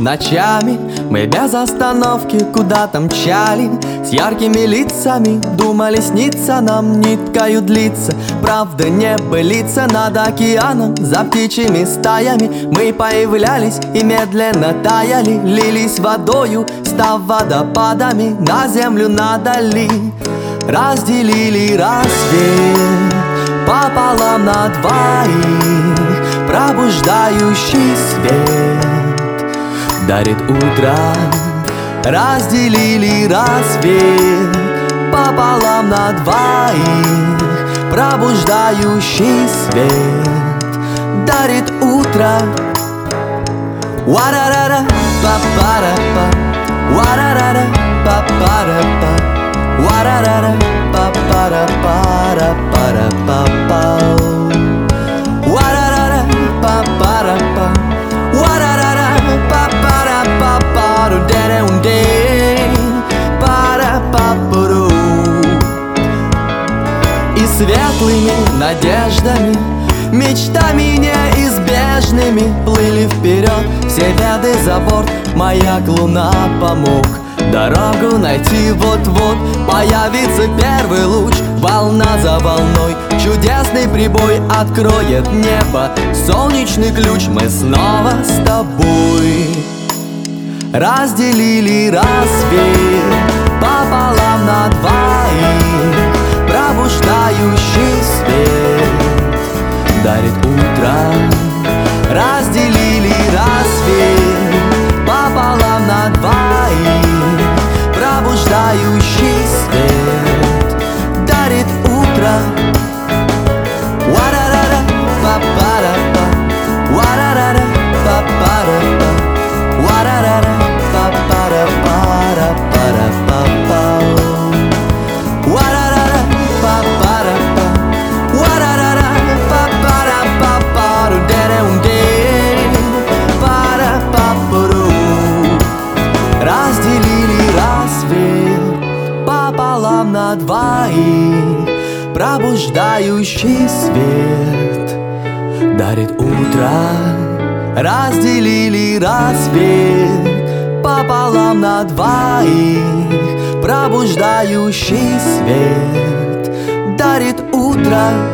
ночами мы без остановки куда-то мчали. С яркими лицами думали, снится нам ниткою длиться. Правда не былица, над океаном за птичьими стаями мы появлялись и медленно таяли, лились водою, став водопадами на землю надали. Разделили рассвет пополам на двоих, пробуждающий свет дарит утро. Разделили рассвет пополам на двоих, пробуждающий свет дарит утро. Уарарара, па-пара-па, уарарара, па-пара-па, уарарара, па-пара-пара-пара-па-па, уарарара, па-пара-па, уарарара, па-пара-па-пару, дэ-дэ-ун-дэй, пара-па-пару. И светлыми надеждами, мечтами неизбежными плыли вперед все беды за борт. Маяк луна помог дорогу найти. Вот-вот появится первый луч, волна за волной чудесный прибой откроет небо, солнечный ключ. Мы снова с тобой разделили рассвет пополам на двоих, пробуждающий свет дарит утро. Разделили рассвет пополам на двоих, пробуждающий свет дарит утро. Уарарара, па-пара-па, уарарара, па-пара-па, уарарара, па-пара-пара-пара-па-па, уарарара, па-пара-па, уарарара, па-пара-па-пару, дэ-дэ-ун-дэй, пара-па-пару. Разделили рассвет пополам на двоих, пробуждающий свет дарит утро. Разделили рассвет пополам на двоих, пробуждающий свет дарит утро.